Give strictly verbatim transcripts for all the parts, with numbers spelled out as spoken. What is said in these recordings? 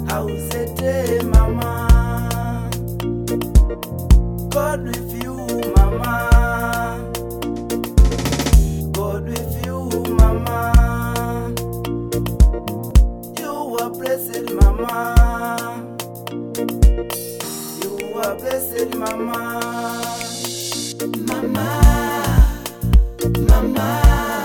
Ausete mama, God with you mama, God with you mama, you are blessed mama, you are blessed mama, mama, mama.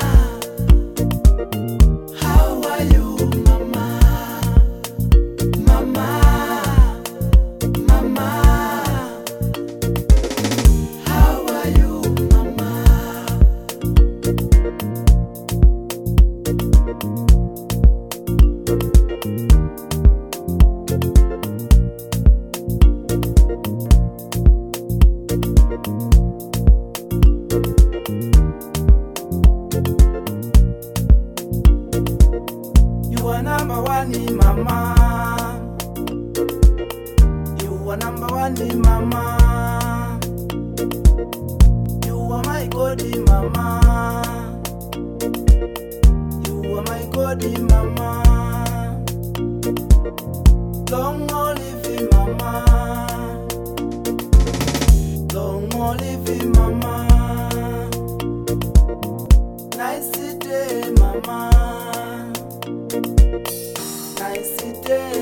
You are number one, mama. You are number one, mama. You are my God, mama. You are my God, mama. Long live mama. Long live mama. Nice day, mama. Nice day.